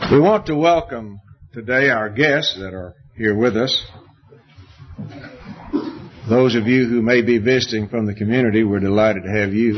We want to welcome today our guests that are here with us. Those of you who may be visiting from the community, we're delighted to have you.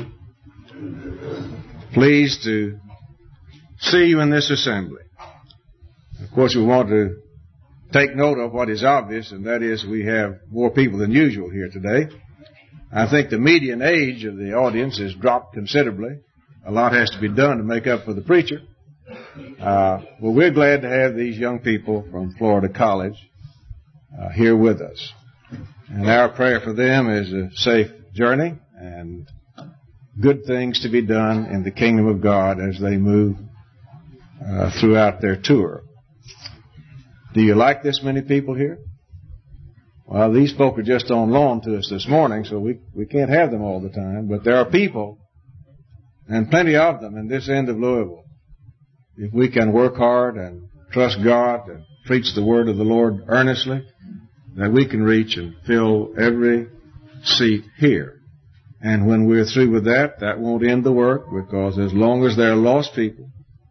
Pleased to see you in this assembly. Of course, we want to take note of what is obvious, and that is we have more people than usual here today. I think the median age of the audience has dropped considerably. A lot has to be done to make up for the preacher. Well, we're glad to have these young people from Florida College here with us. And our prayer for them is a safe journey and good things to be done in the kingdom of God as they move throughout their tour. Do you like this many people here? Well, these folk are just on loan to us this morning, so we can't have them all the time. But there are people, and plenty of them, in this end of Louisville. If we can work hard and trust God and preach the word of the Lord earnestly, that we can reach and fill every seat here. And when we're through with that, that won't end the work, because as long as there are lost people,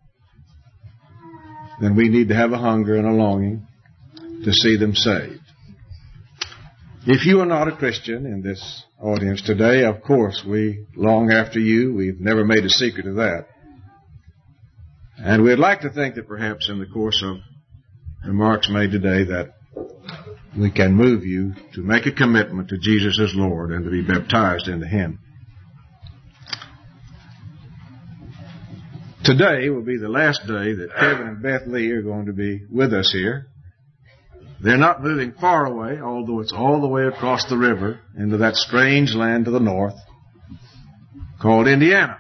then we need to have a hunger and a longing to see them saved. If you are not a Christian in this audience today, of course, we long after you. We've never made a secret of that. And we'd like to think that perhaps in the course of remarks made today that we can move you to make a commitment to Jesus as Lord and to be baptized into Him. Today will be the last day that Kevin and Beth Lee are going to be with us here. They're not moving far away, although it's all the way across the river into that strange land to the north called Indiana.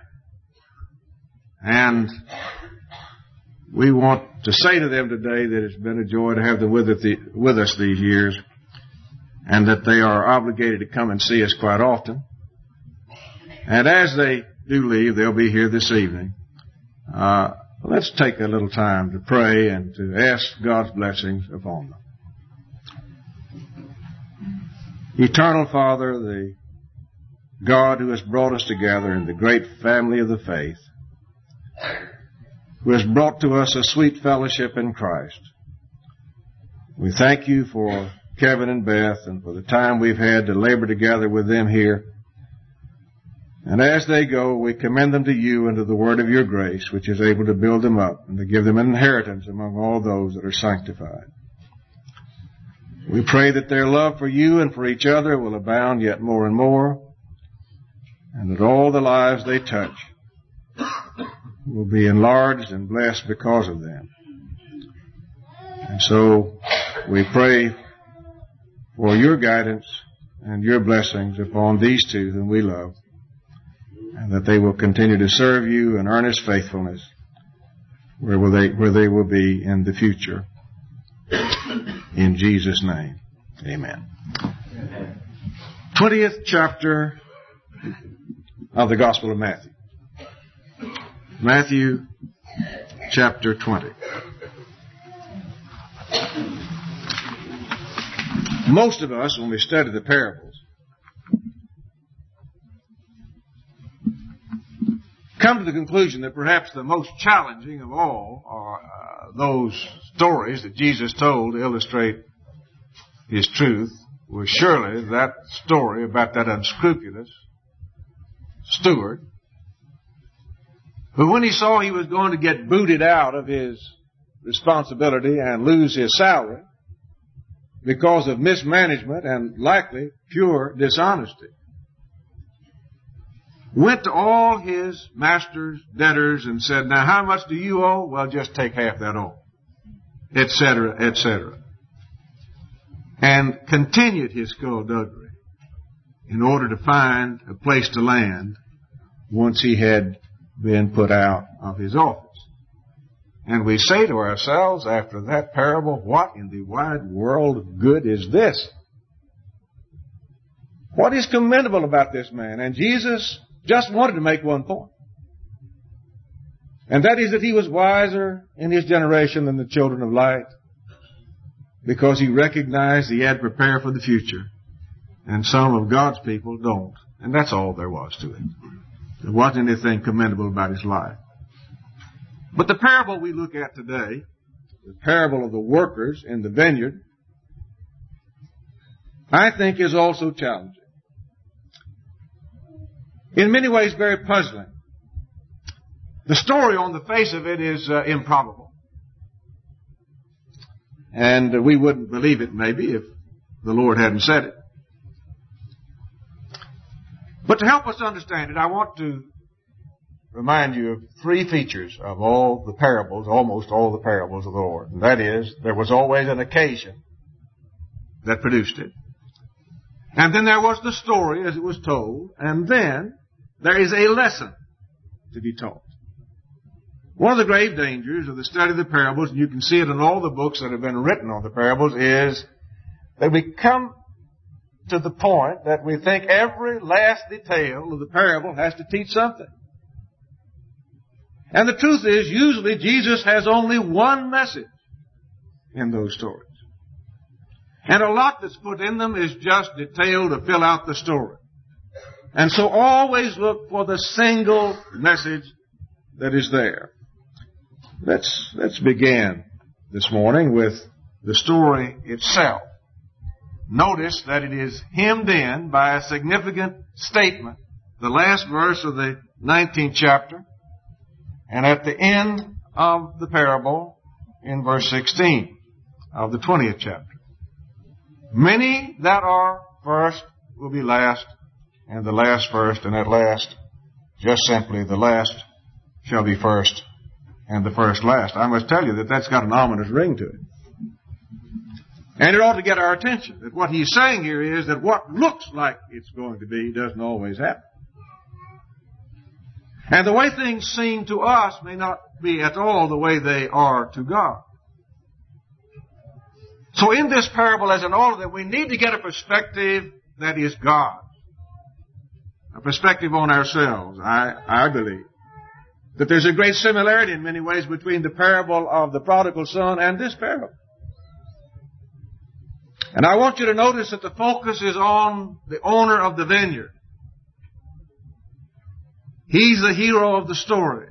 And we want to say to them today that it's been a joy to have them with us these years, and that they are obligated to come and see us quite often. And as they do leave, they'll be here this evening. Let's take a little time to pray and to ask God's blessings upon them. Eternal Father, the God who has brought us together in the great family of the faith, who has brought to us a sweet fellowship in Christ, we thank you for Kevin and Beth and for the time we've had to labor together with them here. And as they go, we commend them to you and to the word of your grace, which is able to build them up and to give them an inheritance among all those that are sanctified. We pray that their love for you and for each other will abound yet more and more, and that all the lives they touch will be enlarged and blessed because of them. And so we pray for your guidance and your blessings upon these two whom we love, and that they will continue to serve you in earnest faithfulness where they will be in the future. In Jesus' name, amen. 20th chapter of the Gospel of Matthew. Matthew chapter 20. Most of us, when we study the parables, come to the conclusion that perhaps the most challenging of all are those stories that Jesus told to illustrate His truth was surely that story about that unscrupulous steward who, when he saw he was going to get booted out of his responsibility and lose his salary because of mismanagement and likely pure dishonesty, went to all his master's debtors and said, now how much do you owe? Well, just take half that off, etc., etc. And continued his skullduggery in order to find a place to land once he had been put out of his office. And we say to ourselves after that parable, what in the wide world of good is this? What is commendable about this man? And Jesus just wanted to make one point. And that is that he was wiser in his generation than the children of light, because he recognized he had to prepare for the future. And some of God's people don't. And that's all there was to it. There wasn't anything commendable about his life. But the parable we look at today, the parable of the workers in the vineyard, I think is also challenging. In many ways very puzzling. The story on the face of it is improbable. And we wouldn't believe it maybe if the Lord hadn't said it. But to help us understand it, I want to remind you of three features of all the parables, almost all the parables of the Lord. And that is, there was always an occasion that produced it. And then there was the story as it was told. And then there is a lesson to be taught. One of the grave dangers of the study of the parables, and you can see it in all the books that have been written on the parables, is that we come to the point that we think every last detail of the parable has to teach something. And the truth is, usually Jesus has only one message in those stories. And a lot that's put in them is just detailed to fill out the story. And so always look for the single message that is there. Let's begin this morning with the story itself. Notice that it is hemmed in by a significant statement, the last verse of the 19th chapter, and at the end of the parable in verse 16 of the 20th chapter. Many that are first will be last, and the last first, and at last, just simply the last shall be first, and the first last. I must tell you that that's got an ominous ring to it. And it ought to get our attention, that what he's saying here is that what looks like it's going to be doesn't always happen. And the way things seem to us may not be at all the way they are to God. So in this parable, as in all of them, we need to get a perspective that is God's. A perspective on ourselves, I believe. That there's a great similarity in many ways between the parable of the prodigal son and this parable. And I want you to notice that the focus is on the owner of the vineyard. He's the hero of the story.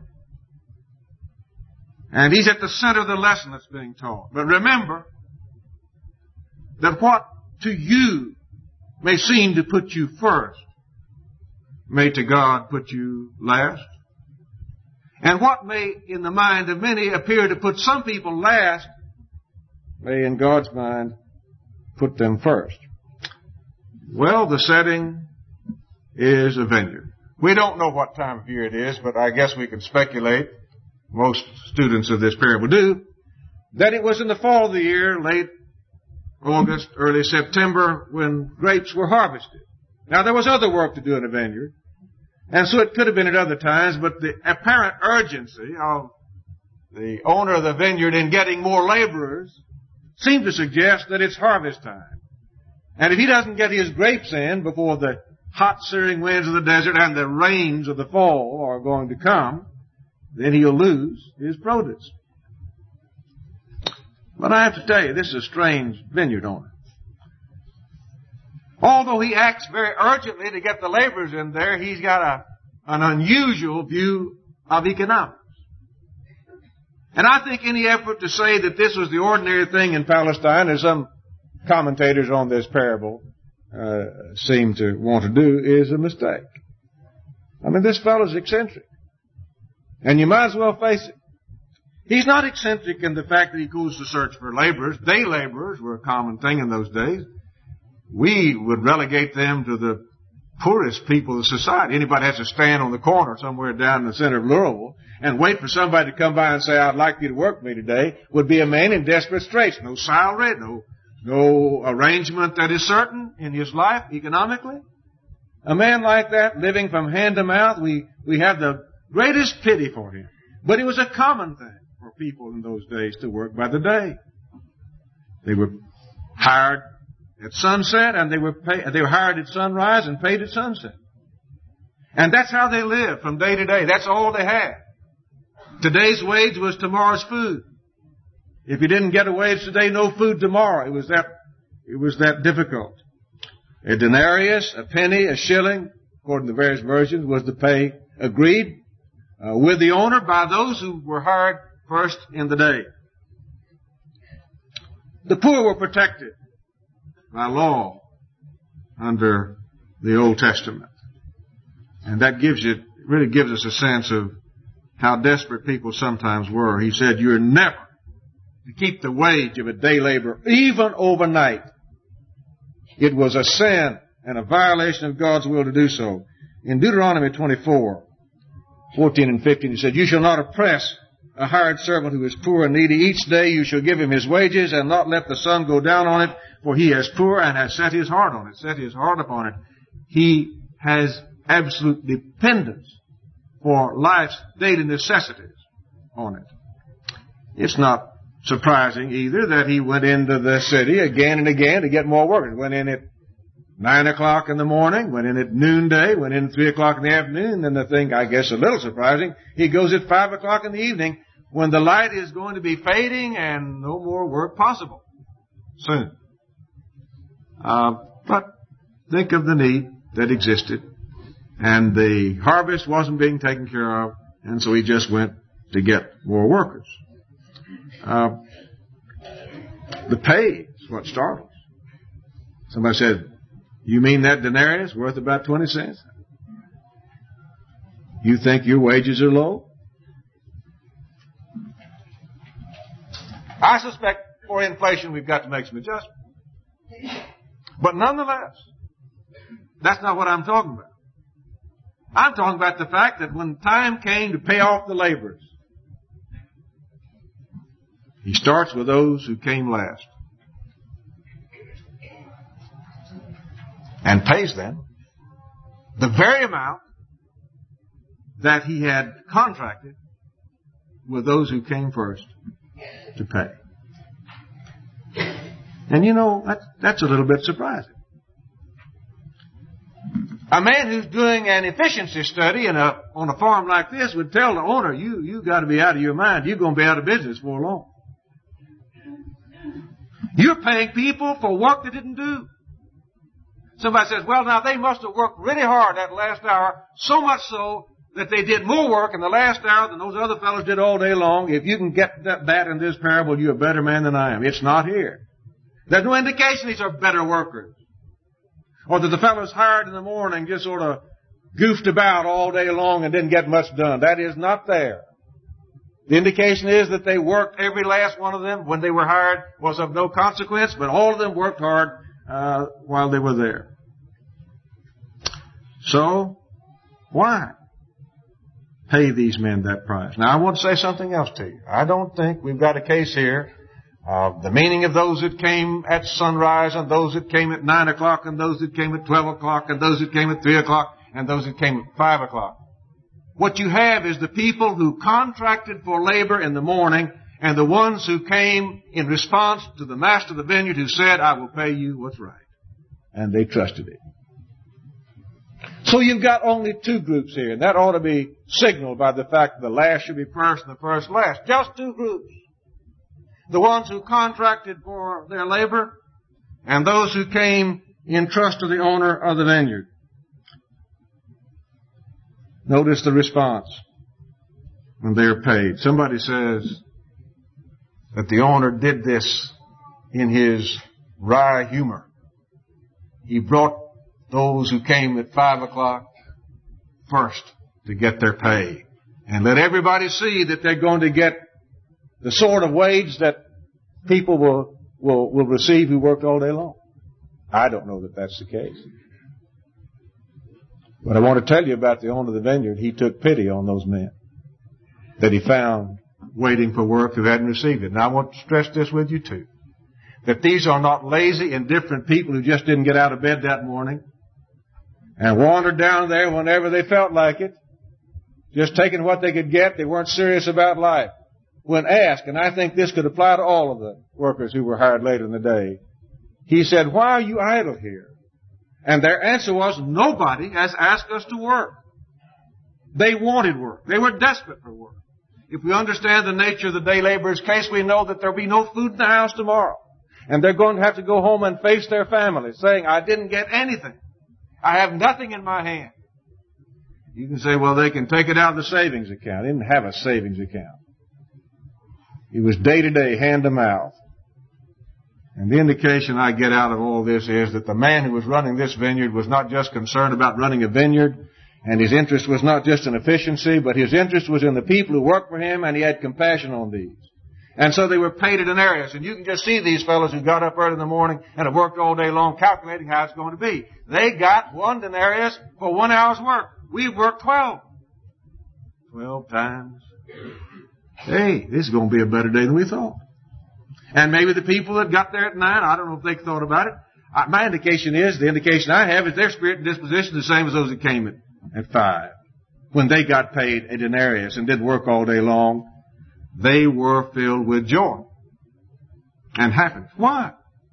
And he's at the center of the lesson that's being taught. But remember that what to you may seem to put you first may to God put you last. And what may in the mind of many appear to put some people last may in God's mind put them first. Well, the setting is a vineyard. We don't know what time of year it is, but I guess we can speculate, most students of this parable do, that it was in the fall of the year, late August, early September, when grapes were harvested. Now, there was other work to do in a vineyard, and so it could have been at other times, but the apparent urgency of the owner of the vineyard in getting more laborers seemed to suggest that it's harvest time. And if he doesn't get his grapes in before the hot searing winds of the desert and the rains of the fall are going to come, then he'll lose his produce. But I have to tell you, this is a strange vineyard owner. Although he acts very urgently to get the laborers in there, he's got an unusual view of economics. And I think any effort to say that this was the ordinary thing in Palestine, as some commentators on this parable seem to want to do, is a mistake. I mean, this fellow's eccentric. And you might as well face it. He's not eccentric in the fact that he goes to search for laborers. Day laborers were a common thing in those days. We would relegate them to the poorest people of society. Anybody has to stand on the corner somewhere down in the center of Louisville and wait for somebody to come by and say, I'd like you to work for me today, would be a man in desperate straits. No salary, no arrangement that is certain in his life economically. A man like that, living from hand to mouth, we have the greatest pity for him. But it was a common thing for people in those days to work by the day. They were hired at sunset, and they were hired at sunrise and paid at sunset. And that's how they lived from day to day. That's all they had. Today's wage was tomorrow's food. If you didn't get a wage today, no food tomorrow. It was that difficult. A denarius, a penny, a shilling, according to various versions, was the pay agreed with the owner by those who were hired first in the day. The poor were protected by law under the Old Testament. And that really gives us a sense of how desperate people sometimes were. He said, you're never to keep the wage of a day laborer, even overnight. It was a sin and a violation of God's will to do so. In Deuteronomy 24:14 and 15, he said, you shall not oppress a hired servant who is poor and needy. Each day you shall give him his wages and not let the sun go down on it, for he is poor and has set his heart on it, set his heart upon it. He has absolute dependence for life's daily necessities on it. It's not surprising either that he went into the city again and again to get more workers. Went in at 9 o'clock in the morning, went in at noonday, went in at 3 o'clock in the afternoon. Then the thing, I guess, a little surprising, he goes at 5 o'clock in the evening when the light is going to be fading and no more work possible soon. But think of the need that existed. And the harvest wasn't being taken care of, and so he just went to get more workers. The pay is what startles. Somebody said, you mean that denarius worth about 20 cents? You think your wages are low? I suspect for inflation we've got to make some adjustments. But nonetheless, that's not what I'm talking about. I'm talking about the fact that when time came to pay off the laborers, he starts with those who came last and pays them the very amount that he had contracted with those who came first to pay. And you know, that's a little bit surprising. A man who's doing an efficiency study on a farm like this would tell the owner, you got to be out of your mind. You're going to be out of business before long. You're paying people for work they didn't do. Somebody says, well, now they must have worked really hard that last hour, so much so that they did more work in the last hour than those other fellows did all day long. If you can get that in this parable, you're a better man than I am. It's not here. There's no indication these are better workers. Or that the fellows hired in the morning just sort of goofed about all day long and didn't get much done. That is not there. The indication is that they worked, every last one of them, when they were hired, was of no consequence, but all of them worked hard while they were there. So, why pay these men that price? Now, I want to say something else to you. I don't think we've got a case here of the meaning of those that came at sunrise and those that came at 9 o'clock and those that came at 12 o'clock and those that came at 3 o'clock and those that came at 5 o'clock. What you have is the people who contracted for labor in the morning and the ones who came in response to the master of the vineyard who said, I will pay you what's right. And they trusted it. So you've got only two groups here, and that ought to be signaled by the fact that the last should be first and the first last. Just two groups. The ones who contracted for their labor and those who came in trust to the owner of the vineyard. Notice the response when they're paid. Somebody says that the owner did this in his wry humor. He brought those who came at 5 o'clock first to get their pay and let everybody see that they're going to get the sort of wage that people will receive who worked all day long. I don't know that that's the case. But I want to tell you about the owner of the vineyard. He took pity on those men that he found waiting for work who hadn't received it. And I want to stress this with you too. That these are not lazy, indifferent people who just didn't get out of bed that morning and wandered down there whenever they felt like it, just taking what they could get. They weren't serious about life. When asked, and I think this could apply to all of the workers who were hired later in the day, he said, why are you idle here? And their answer was, nobody has asked us to work. They wanted work. They were desperate for work. If we understand the nature of the day laborer's case, we know that there'll be no food in the house tomorrow. And they're going to have to go home and face their families saying, I didn't get anything. I have nothing in my hand. You can say, well, they can take it out of the savings account. He didn't have a savings account. It was day to day, hand to mouth. And the indication I get out of all this is that the man who was running this vineyard was not just concerned about running a vineyard, and his interest was not just in efficiency, but his interest was in the people who worked for him, and he had compassion on these. And so they were paid a denarius. And you can just see these fellows who got up early in the morning and have worked all day long calculating how it's going to be. They got 1 denarius for 1 hour's work. We've worked 12. 12 times. Hey, this is going to be a better day than we thought. And maybe the people that got there at 9, I don't know if they thought about it. My indication is, the indication I have is their spirit and disposition is the same as those that came at 5. When they got paid a denarius and didn't work all day long, they were filled with joy and happiness. Why?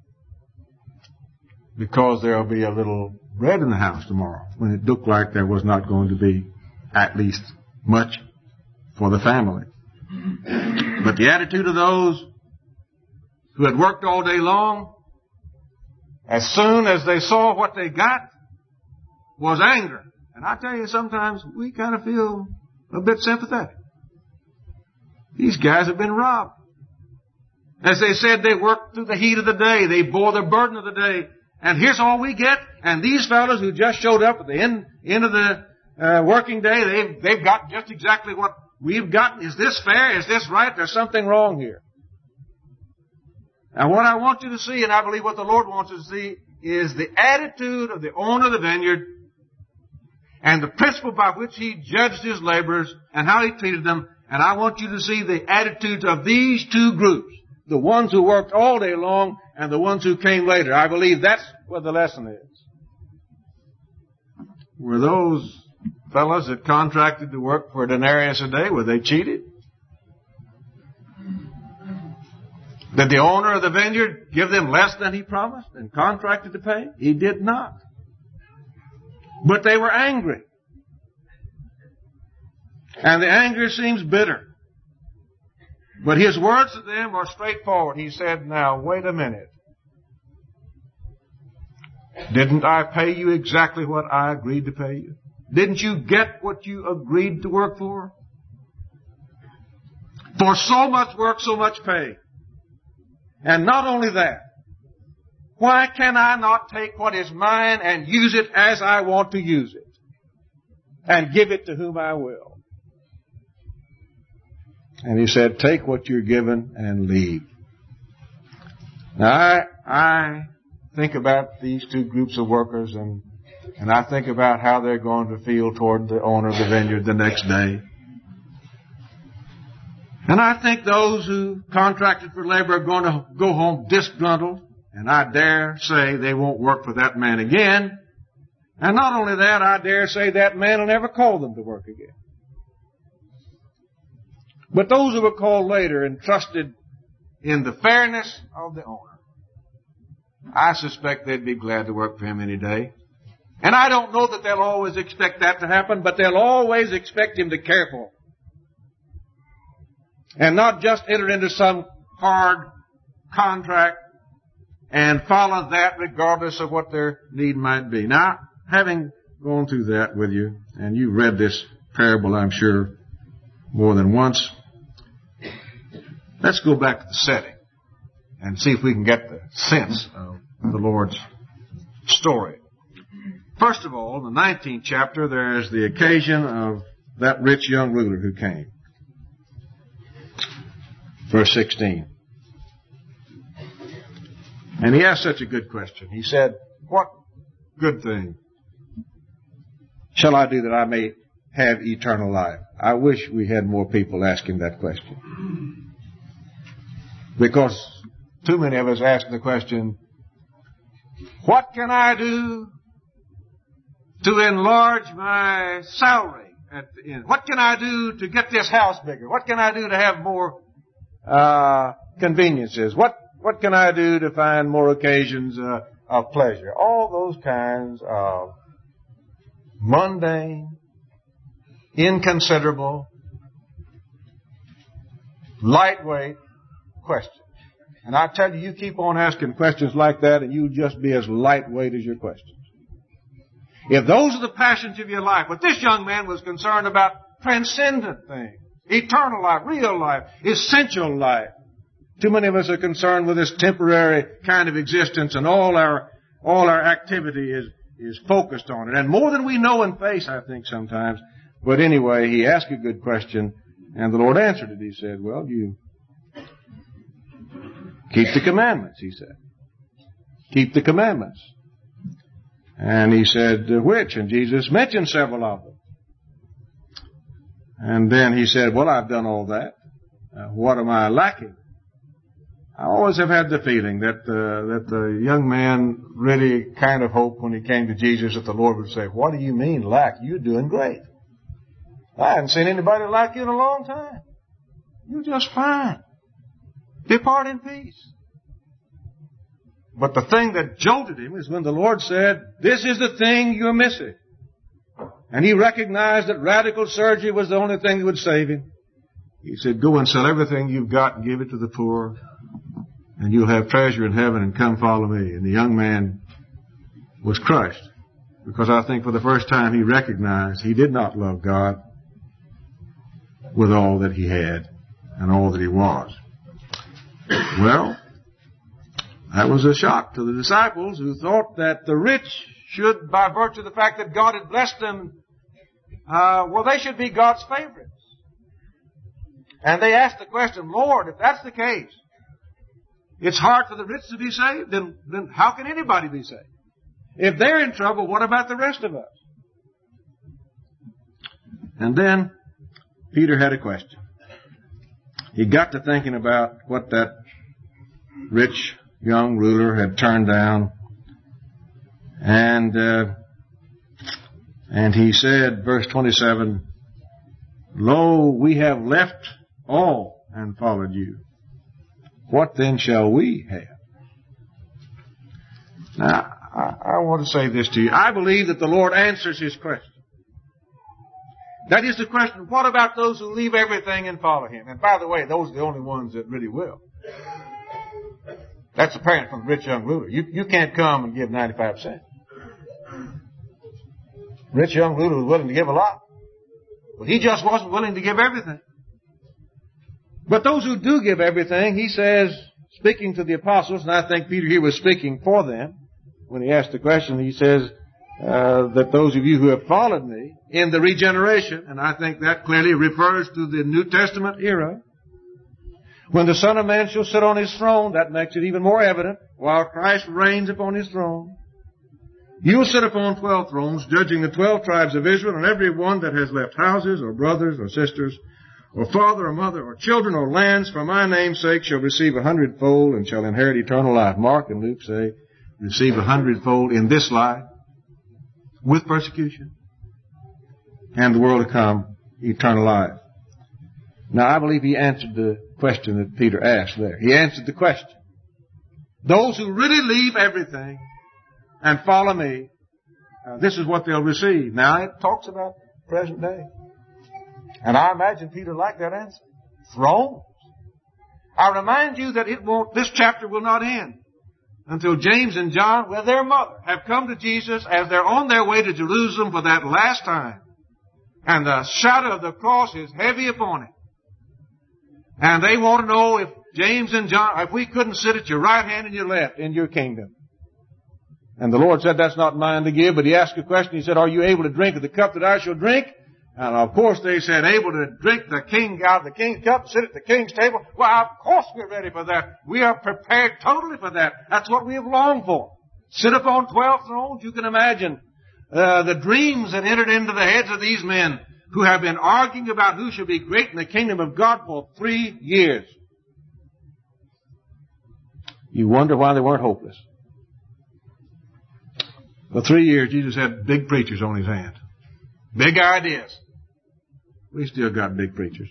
Because there will be a little bread in the house tomorrow when it looked like there was not going to be at least much for the family. But the attitude of those who had worked all day long, as soon as they saw what they got, was anger. And I tell you, sometimes we kind of feel a bit sympathetic. These guys have been robbed. As they said, they worked through the heat of the day. They bore the burden of the day. And here's all we get. And these fellows who just showed up at the end of the working day, they've got just exactly what we've gotten. Is this fair? Is this right? There's something wrong here. And what I want you to see, and I believe what the Lord wants us to see, is the attitude of the owner of the vineyard and the principle by which he judged his laborers and how he treated them. And I want you to see the attitudes of these two groups, the ones who worked all day long and the ones who came later. I believe that's what the lesson is. Were those fellows that contracted to work for a denarius a day, were they cheated? Did the owner of the vineyard give them less than he promised and contracted to pay? He did not. But they were angry. And the anger seems bitter. But his words to them are straightforward. He said, now, wait a minute. Didn't I pay you exactly what I agreed to pay you? Didn't you get what you agreed to work for? For so much work, so much pay. And not only that, why can I not take what is mine and use it as I want to use it? And give it to whom I will? And he said, take what you're given and leave. Now, I think about these two groups of workers, and I think about how they're going to feel toward the owner of the vineyard the next day. And I think those who contracted for labor are going to go home disgruntled, and I dare say they won't work for that man again. And not only that, I dare say that man will never call them to work again. But those who were called later and trusted in the fairness of the owner, I suspect they'd be glad to work for him any day. And I don't know that they'll always expect that to happen, but they'll always expect him to care for them. And not just enter into some hard contract and follow that regardless of what their need might be. Now, having gone through that with you, and you read this parable, I'm sure, more than once, let's go back to the setting and see if we can get the sense of the Lord's story. First of all, in the 19th chapter, there is the occasion of that rich young ruler who came. Verse 16. And he asked such a good question. He said, what good thing shall I do that I may have eternal life? I wish we had more people asking that question. Because too many of us ask the question, what can I do to enlarge my salary at the end? What can I do to get this house bigger? What can I do to have more conveniences? What can I do to find more occasions of pleasure? All those kinds of mundane, inconsiderable, lightweight questions. And I tell you, you keep on asking questions like that and you'll just be as lightweight as your questions. If those are the passions of your life, but this young man was concerned about transcendent things, eternal life, real life, essential life. Too many of us are concerned with this temporary kind of existence, and all our activity is focused on it. And more than we know and face, I think, sometimes. But anyway, he asked a good question, and the Lord answered it. He said, well, you keep the commandments, he said. Keep the commandments. And he said, which? And Jesus mentioned several of them. And then he said, well, I've done all that. What am I lacking? I always have had the feeling that the young man really kind of hoped when he came to Jesus that the Lord would say, what do you mean lack? You're doing great. I haven't seen anybody like you in a long time. You're just fine. Depart in peace. But the thing that jolted him is when the Lord said, this is the thing you're missing. And he recognized that radical surgery was the only thing that would save him. He said, go and sell everything you've got and give it to the poor, and you'll have treasure in heaven, and come follow me. And the young man was crushed, because I think for the first time he recognized he did not love God with all that he had and all that he was. Well, that was a shock to the disciples, who thought that the rich should, by virtue of the fact that God had blessed them, they should be God's favorites. And they asked the question, Lord, if that's the case, it's hard for the rich to be saved, then how can anybody be saved? If they're in trouble, what about the rest of us? And then Peter had a question. He got to thinking about what that rich young ruler had turned down. And he said, verse 27, lo, we have left all and followed you. What then shall we have? Now, I want to say this to you. I believe that the Lord answers his question. That is the question, what about those who leave everything and follow him? And by the way, those are the only ones that really will. That's apparent from the rich young ruler. You can't come and give 95%. Rich young ruler was willing to give a lot, but he just wasn't willing to give everything. But those who do give everything, he says, speaking to the apostles, and I think Peter here was speaking for them when he asked the question, he says that those of you who have followed me in the regeneration, and I think that clearly refers to the New Testament era, when the Son of Man shall sit on his throne, that makes it even more evident, while Christ reigns upon his throne. You will sit upon 12 thrones, judging the 12 tribes of Israel, and every one that has left houses, or brothers, or sisters, or father, or mother, or children, or lands, for my name's sake, shall receive 100-fold, and shall inherit eternal life. Mark and Luke say, receive 100-fold in this life, with persecution, and the world to come, eternal life. Now, I believe he answered the question that Peter asked there. He answered the question. Those who really leave everything and follow me, this is what they'll receive. Now, it talks about present day. And I imagine Peter liked that answer. Thrones. I remind you that this chapter will not end until James and John, with their mother, have come to Jesus as they're on their way to Jerusalem for that last time. And the shadow of the cross is heavy upon it. And they want to know if James and John, if we couldn't sit at your right hand and your left in your kingdom. And the Lord said, that's not mine to give, but he asked a question. He said, are you able to drink of the cup that I shall drink? And of course they said, able to drink out of the king's cup, sit at the king's table. Well, of course we're ready for that. We are prepared totally for that. That's what we have longed for. Sit upon 12 thrones. You can imagine the dreams that entered into the heads of these men who have been arguing about who should be great in the kingdom of God for 3 years. You wonder why they weren't hopeless. For 3 years, Jesus had big preachers on his hand. Big ideas. We still got big preachers.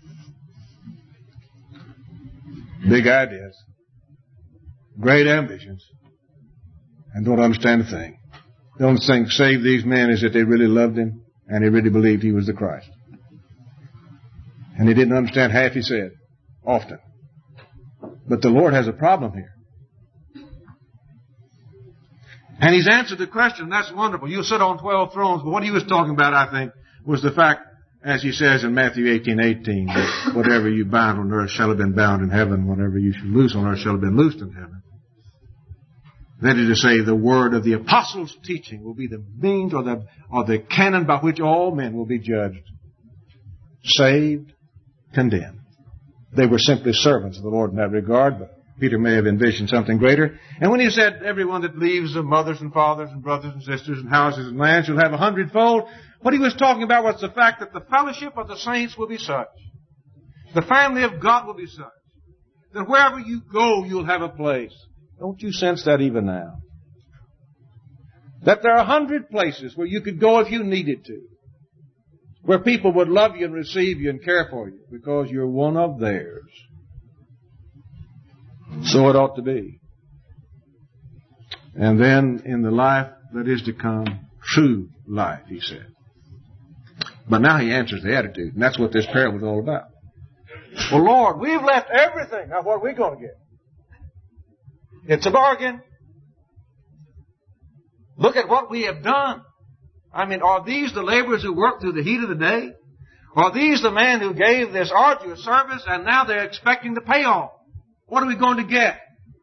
Big ideas. Great ambitions. And don't understand a thing. The only thing that saved these men is that they really loved him and they really believed he was the Christ. And they didn't understand half he said, often. But the Lord has a problem here. And He's answered the question. That's wonderful. You'll sit on 12 thrones. But what He was talking about, I think, was the fact, as He says in Matthew 18:18, that whatever you bind on earth shall have been bound in heaven. Whatever you shall loose on earth shall have been loosed in heaven. That is to say, the word of the apostles' teaching will be the means or the canon by which all men will be judged, saved, condemned. They were simply servants of the Lord in that regard, but Peter may have envisioned something greater. And when he said, everyone that leaves their mothers and fathers and brothers and sisters and houses and lands shall have 100-fold, what he was talking about was the fact that the fellowship of the saints will be such. The family of God will be such. That wherever you go, you'll have a place. Don't you sense that even now? That there are 100 places where you could go if you needed to. Where people would love you and receive you and care for you because you're one of theirs. So it ought to be. And then in the life that is to come, true life, he said. But now he answers the attitude, and that's what this parable is all about. Well, Lord, we've left everything. Now what are we going to get? It's a bargain. Look at what we have done. I mean, are these the laborers who worked through the heat of the day? Are these the men who gave this arduous service and now they're expecting the payoff? What are we going to get?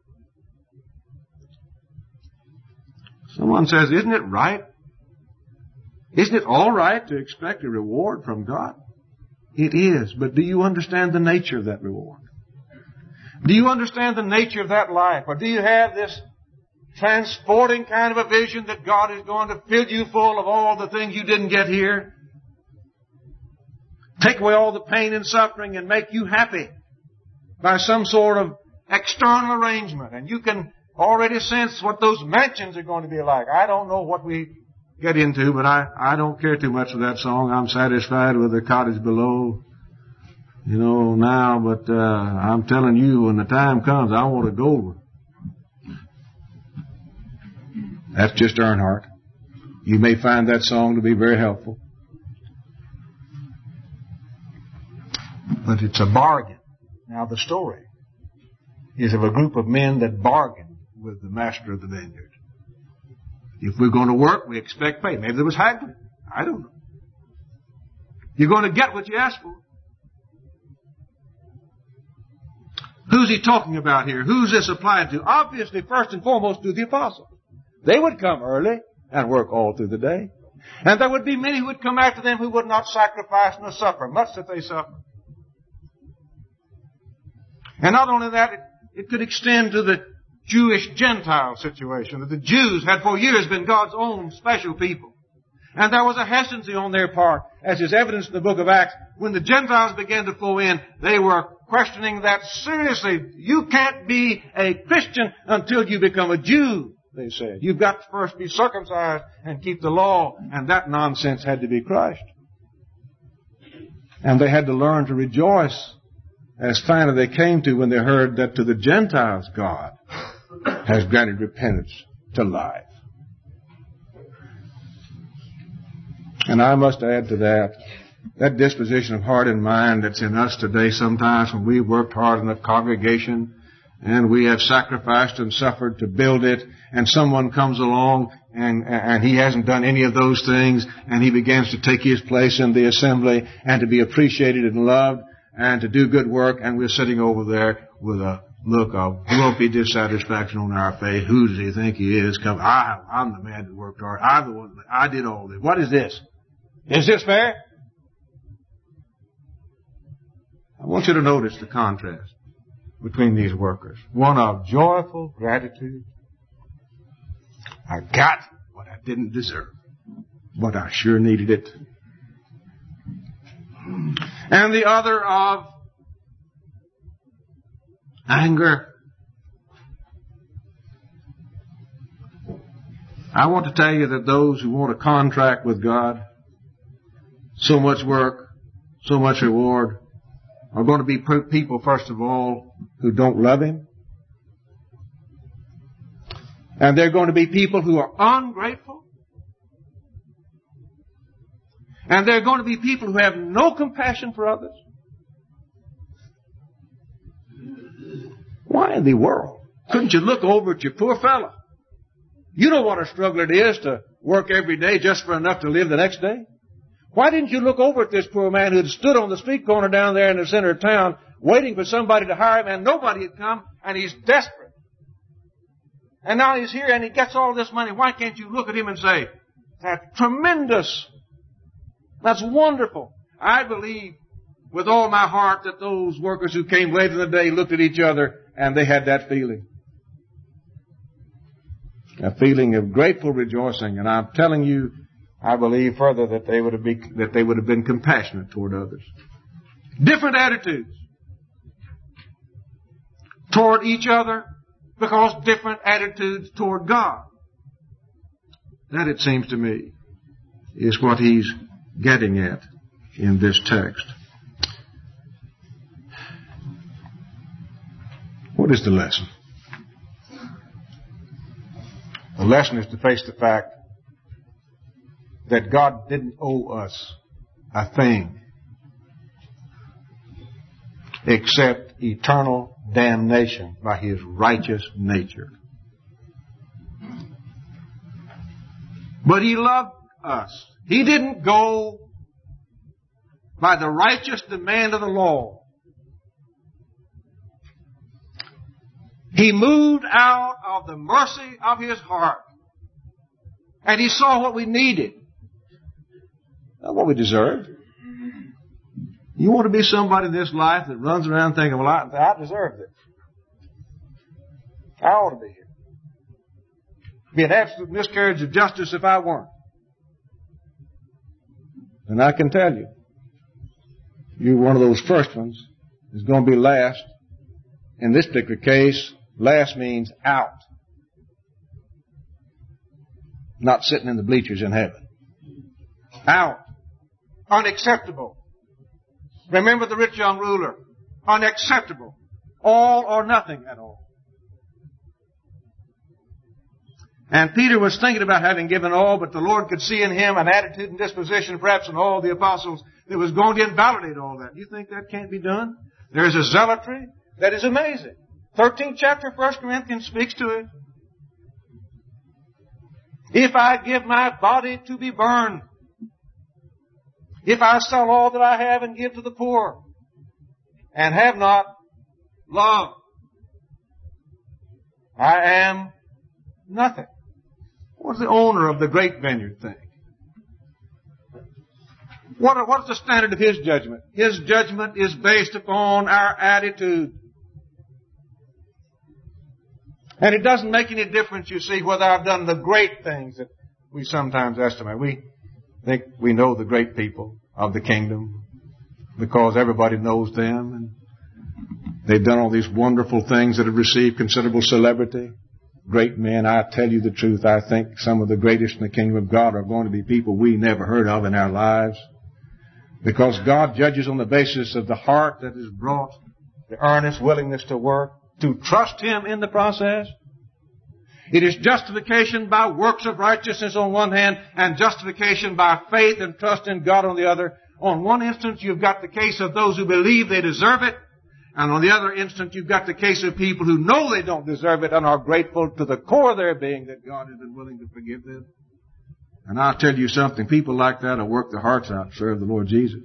Someone says, isn't it right? Isn't it all right to expect a reward from God? It is, but do you understand the nature of that reward? Do you understand the nature of that life? Or do you have this transporting kind of a vision that God is going to fill you full of all the things you didn't get here? Take away all the pain and suffering and make you happy by some sort of external arrangement. And you can already sense what those mansions are going to be like. I don't know what we get into, but I don't care too much for that song. I'm satisfied with the cottage below, now, but I'm telling you, when the time comes, I want a gold one. That's just Earnhardt. You may find that song to be very helpful. But it's a bargain. Now the story is of a group of men that bargained with the master of the vineyard. If we're going to work, we expect pay. Maybe there was haggling. I don't know. You're going to get what you ask for. Who's he talking about here? Who's this applied to? Obviously, first and foremost, to the apostles. They would come early and work all through the day. And there would be many who would come after them who would not sacrifice nor suffer, much that they suffer. And not only that, it could extend to the Jewish Gentile situation, that the Jews had for years been God's own special people. And there was a hesitancy on their part, as is evidenced in the book of Acts. When the Gentiles began to flow in, they were questioning that seriously. You can't be a Christian until you become a Jew, they said. You've got to first be circumcised and keep the law, and that nonsense had to be crushed. And they had to learn to rejoice, as finally they came to when they heard that to the Gentiles God has granted repentance to life. And I must add to that disposition of heart and mind that's in us today sometimes when we've worked hard in the congregation and we have sacrificed and suffered to build it, and someone comes along and he hasn't done any of those things, and he begins to take his place in the assembly and to be appreciated and loved and to do good work, and we're sitting over there with a look of grumpy dissatisfaction on our face. Who does he think he is? I'm the man that worked hard. I'm the one. I did all this. What is this? Is this fair? I want you to notice the contrast between these workers. One of joyful gratitude. I got what I didn't deserve, but I sure needed it. And the other of anger. I want to tell you that those who want a contract with God, so much work, so much reward, are going to be people, first of all, who don't love Him. And they're going to be people who are ungrateful. And they're going to be people who have no compassion for others. Why in the world couldn't you look over at your poor fellow You know what a struggle it is to work every day just for enough to live the next day. Why didn't you look over at this poor man who had stood on the street corner down there in the center of town waiting for somebody to hire him, and nobody had come, and he's desperate. And now he's here and he gets all this money. Why can't you look at him and say, that's tremendous. That's wonderful. I believe with all my heart that those workers who came later in the day looked at each other and they had that feeling. A feeling of grateful rejoicing. And I'm telling you, I believe further that they would have been compassionate toward others. Different attitudes toward each other because different attitudes toward God. That, it seems to me, is what he's getting at in this text. What is the lesson? The lesson is to face the fact that God didn't owe us a thing except eternal damnation by His righteous nature. But He loved us. He didn't go by the righteous demand of the law. He moved out of the mercy of His heart. And He saw what we needed. Not what we deserved. You want to be somebody in this life that runs around thinking, well, I deserve this. I ought to be here. It'd be an absolute miscarriage of justice if I weren't. And I can tell you, you're one of those first ones who's going to be last. In this particular case, last means out. Not sitting in the bleachers in heaven. Out. Unacceptable. Remember the rich young ruler. Unacceptable. All or nothing at all. And Peter was thinking about having given all, but the Lord could see in him an attitude and disposition, perhaps in all the apostles, that was going to invalidate all that. You think that can't be done? There is a zealotry that is amazing. 13th chapter of 1 Corinthians speaks to it. If I give my body to be burned, if I sell all that I have and give to the poor, and have not love, I am nothing. What does the owner of the great vineyard think? What is the standard of his judgment? His judgment is based upon our attitude. And it doesn't make any difference, you see, whether I've done the great things that we sometimes estimate. We think we know the great people of the kingdom because everybody knows them, and they've done all these wonderful things that have received considerable celebrity. Great men, I tell you the truth, I think some of the greatest in the kingdom of God are going to be people we never heard of in our lives. Because God judges on the basis of the heart that is brought, the earnest willingness to work, to trust Him in the process. It is justification by works of righteousness on one hand, and justification by faith and trust in God on the other. On one instance, you've got the case of those who believe they deserve it, and on the other instance, you've got the case of people who know they don't deserve it and are grateful to the core of their being that God has been willing to forgive them. And I'll tell you something, people like that will work their hearts out to serve the Lord Jesus.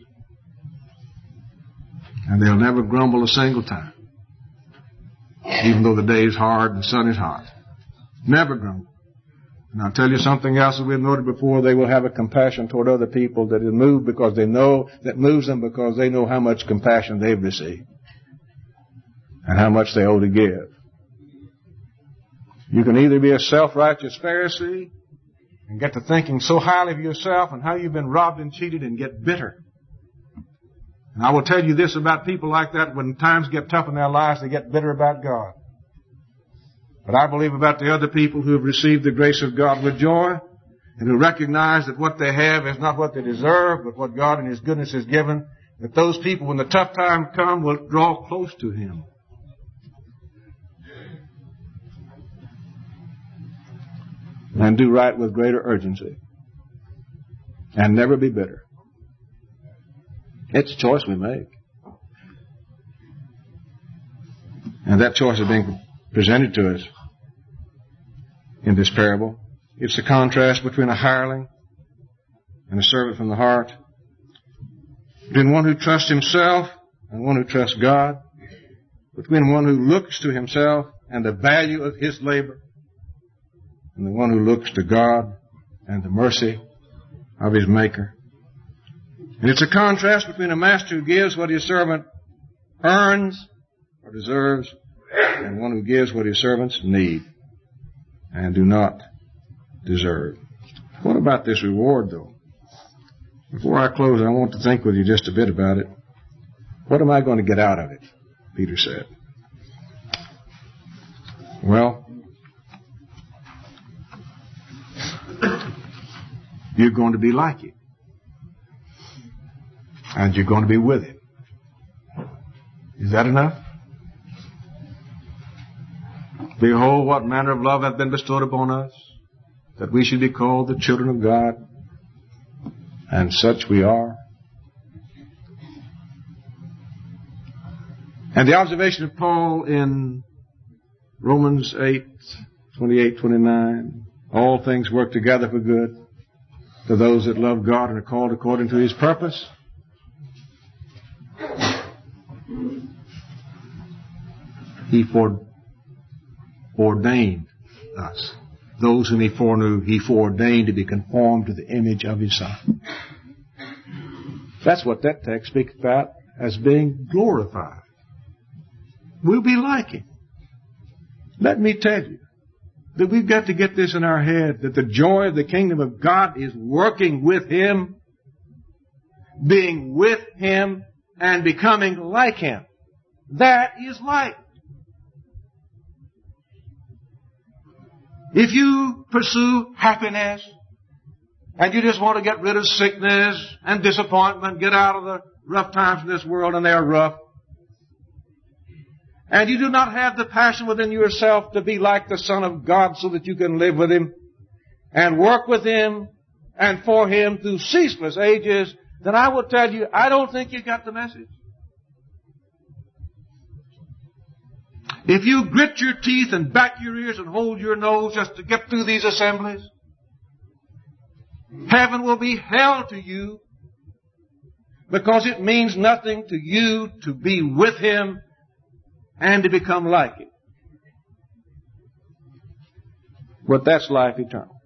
And they'll never grumble a single time. Even though the day is hard and the sun is hot. Never grumble. And I'll tell you something else that we've noted before, they will have a compassion toward other people that is moved because they know, that moves them because they know how much compassion they've received. And how much they owe to give. You can either be a self-righteous Pharisee and get to thinking so highly of yourself and how you've been robbed and cheated and get bitter. And I will tell you this about people like that, when times get tough in their lives, they get bitter about God. But I believe about the other people who have received the grace of God with joy and who recognize that what they have is not what they deserve, but what God in His goodness has given, that those people, when the tough time comes, will draw close to Him. And do right with greater urgency. And never be bitter. It's a choice we make. And that choice is being presented to us in this parable. It's the contrast between a hireling and a servant from the heart, between one who trusts himself and one who trusts God, between one who looks to himself and the value of his labor, and the one who looks to God and the mercy of his Maker. And it's a contrast between a master who gives what his servant earns or deserves, and one who gives what his servants need and do not deserve. What about this reward, though? Before I close, I want to think with you just a bit about it. What am I going to get out of it? Peter said. Well, you're going to be like him. And you're going to be with him. Is that enough? Behold, what manner of love hath been bestowed upon us, that we should be called the children of God. And such we are. And the observation of Paul in Romans 8:28-29, all things work together for good to those that love God and are called according to his purpose. He foreordained us. Those whom he foreknew, he foreordained to be conformed to the image of his Son. That's what that text speaks about as being glorified. We'll be like him. Let me tell you that we've got to get this in our head, that the joy of the kingdom of God is working with him, being with him, and becoming like him. That is life. If you pursue happiness, and you just want to get rid of sickness and disappointment, get out of the rough times in this world, and they're rough, and you do not have the passion within yourself to be like the Son of God so that you can live with him and work with him and for him through ceaseless ages, then I will tell you, I don't think you got the message. If you grit your teeth and back your ears and hold your nose just to get through these assemblies, heaven will be hell to you, because it means nothing to you to be with him and to become like him. But that's life eternal.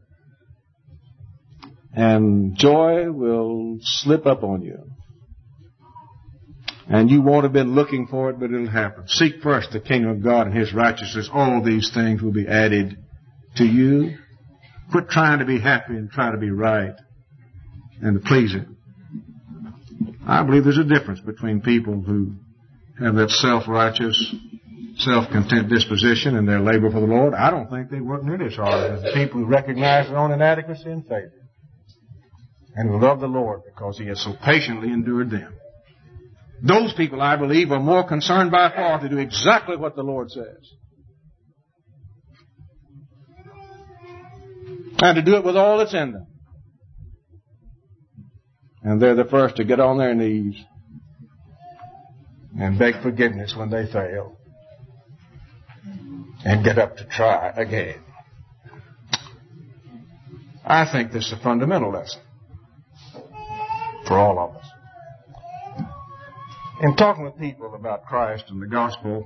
And joy will slip up on you. And you won't have been looking for it, but it'll happen. Seek first the kingdom of God and his righteousness. All these things will be added to you. Quit trying to be happy and try to be right and to please him. I believe there's a difference between people who have that self-righteous, self-content disposition in their labor for the Lord. I don't think they work nearly as hard as the people who recognize their own inadequacy and failure and who love the Lord because he has so patiently endured them. Those people, I believe, are more concerned by far to do exactly what the Lord says. And to do it with all that's in them. And they're the first to get on their knees and beg forgiveness when they fail. And get up to try again. I think this is a fundamental lesson for all of us. In talking with people about Christ and the gospel,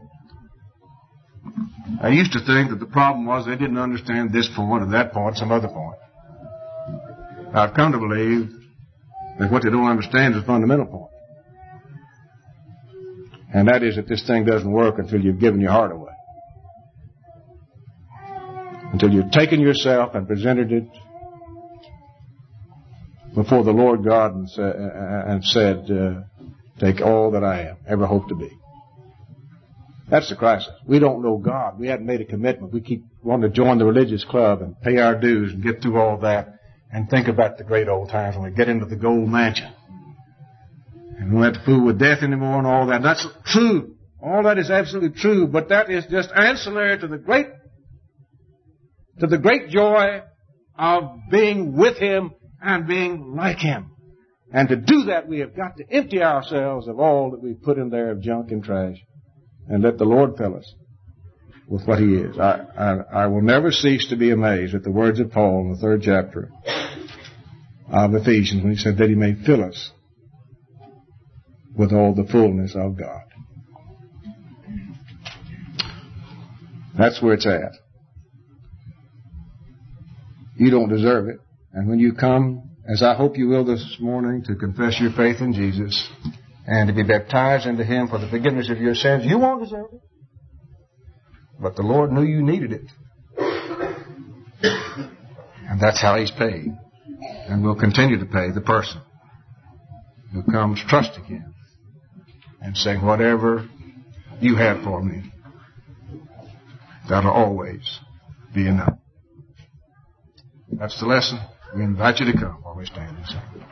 I used to think that the problem was they didn't understand this point or that point, some other point. I've come to believe that what they don't understand is a fundamental point. And that is that this thing doesn't work until you've given your heart away. Until you've taken yourself and presented it before the Lord God and said, take all that I am, ever hope to be. That's the crisis. We don't know God. We haven't made a commitment. We keep wanting to join the religious club and pay our dues and get through all that and think about the great old times when we get into the gold mansion. And we don't have to fool with death anymore and all that. That's true. All that is absolutely true, but that is just ancillary to the great joy of being with him and being like him. And to do that, we have got to empty ourselves of all that we've put in there of junk and trash and let the Lord fill us with what he is. I will never cease to be amazed at the words of Paul in the 3rd chapter of Ephesians when he said that he may fill us with all the fullness of God. That's where it's at. You don't deserve it. And when you come, as I hope you will this morning, to confess your faith in Jesus and to be baptized into Him for the forgiveness of your sins, you won't deserve it. But the Lord knew you needed it. And that's how He's paid. And will continue to pay the person who comes trusting Him and saying, whatever you have for me, that'll always be enough. That's the lesson. We invite you to come while we stand and sing.